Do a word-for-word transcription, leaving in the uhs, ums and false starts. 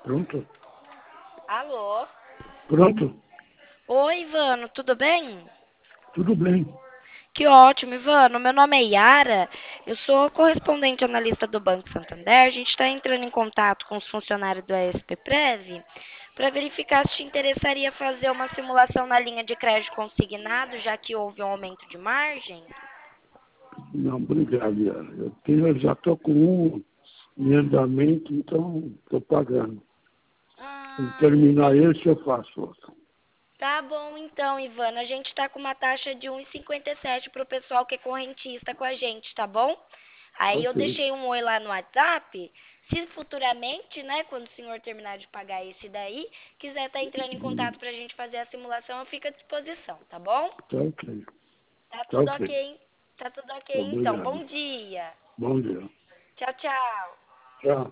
Pronto? Alô? Pronto? Oi, Ivano, tudo bem? Tudo bem. Que ótimo, Ivano. Meu nome é Yara, eu sou correspondente analista do Banco Santander. A gente está entrando em contato com os funcionários do A S P Prev para verificar se te interessaria fazer uma simulação na linha de crédito consignado, já que houve um aumento de margem. Não, obrigado, Yara. Eu, tenho, eu já estou com um em andamento, então estou pagando. Quando Ah, terminar entendi. esse, eu faço outro. Tá bom então, Ivano. A gente está com uma taxa de um vírgula cinquenta e sete para o pessoal que é correntista com a gente, tá bom? Aí eu Ok. deixei um oi lá no WhatsApp. Se futuramente, né, quando o senhor terminar de pagar esse daí, quiser estar entrando em Hum, contato para a gente fazer a simulação, eu fico à disposição, tá bom? Tá ok. Tá Tá tudo ok. ok. Tá tudo ok então. Obrigado. Bom dia. Bom dia. Tchau, tchau. Tchau.